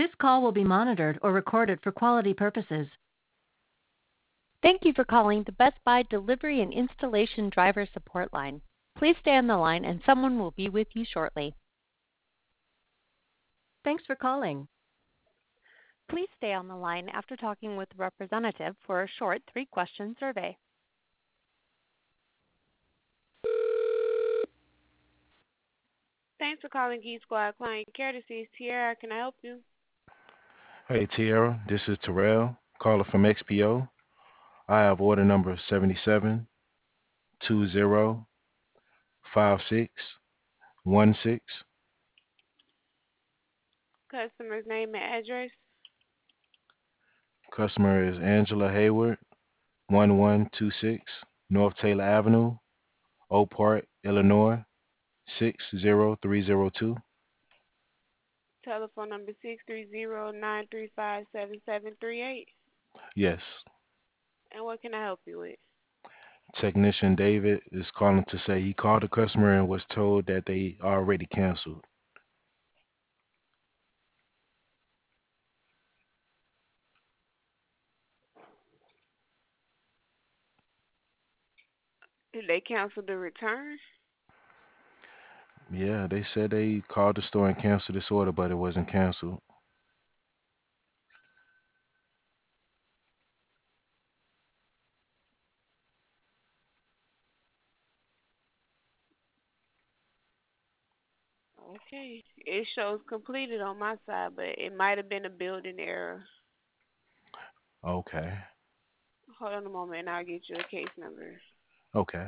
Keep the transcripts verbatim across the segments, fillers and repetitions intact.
This call will be monitored or recorded for quality purposes. Thank you for calling the Best Buy Delivery and Installation Driver Support Line. Please stay on the line and someone will be with you shortly. Thanks for calling. Please stay on the line after talking with a representative for a short three-question survey. Thanks for calling Geek Squad Client Care. This is Tiara. Can I help you? Hey, Tiara, this is Terrell, caller from X P O. I have order number seventy-seven two zero five six one six. Customer's name and address. Customer is Angela Hayward, one one two six North Taylor Avenue, Oak Park, Illinois, six zero three zero two. Telephone number six three zero nine three five seven seven three eight. Yes. And what can I help you with? Technician David is calling to say he called the customer and was told that they already canceled. Did they cancel the return? Yeah, they said they called the store and canceled this order, but it wasn't canceled. Okay. It shows completed on my side, but it might have been a building error. Okay. Hold on a moment and I'll get you a case number. Okay.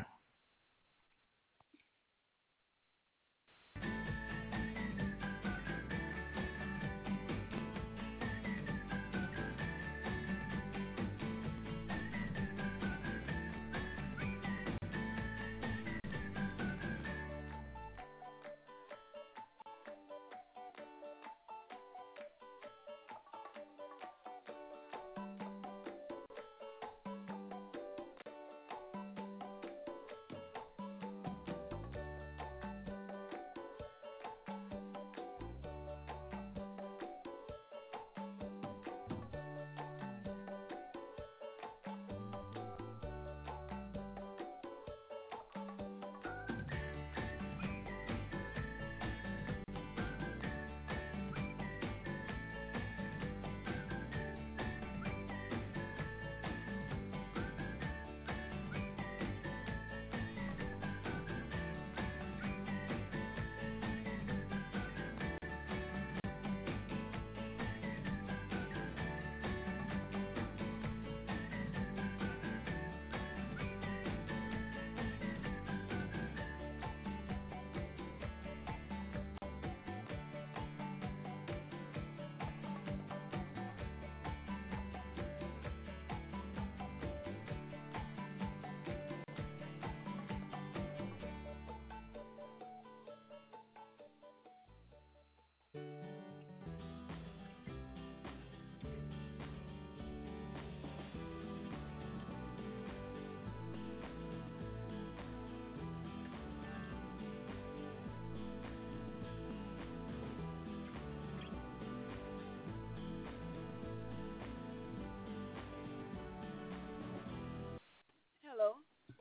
Hello.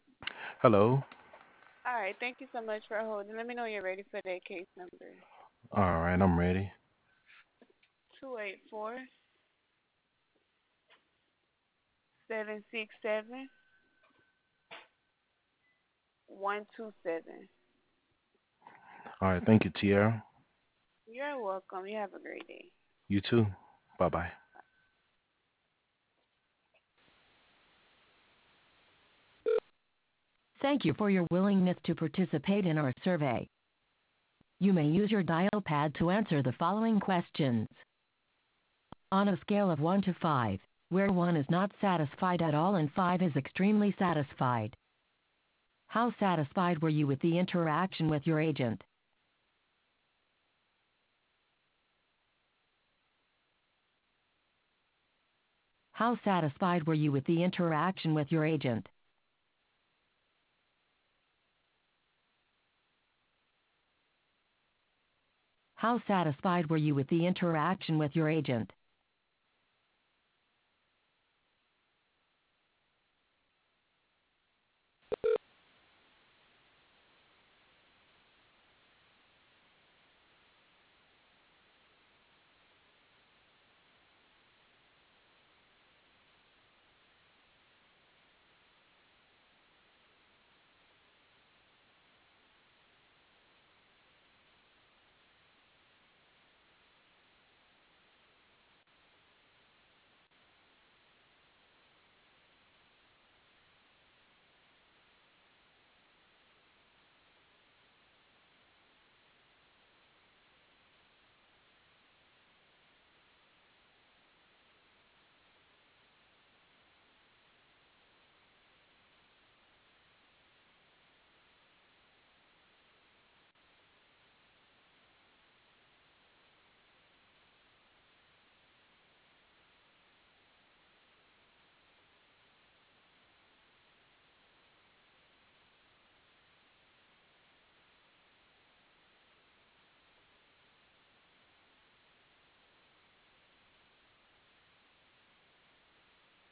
Hello. All right. Thank you so much for holding. Let me know you're ready for that case number. All right, I'm ready. Two eight four seven six seven one two seven. All right, thank you, Tiara. You're welcome. You have a great day. You too. Bye-bye. Thank you for your willingness to participate in our survey. You may use your dial pad to answer the following questions. On a scale of one to five, where one is not satisfied at all and five is extremely satisfied, how satisfied were you with the interaction with your agent? How satisfied were you with the interaction with your agent? How satisfied were you with the interaction with your agent?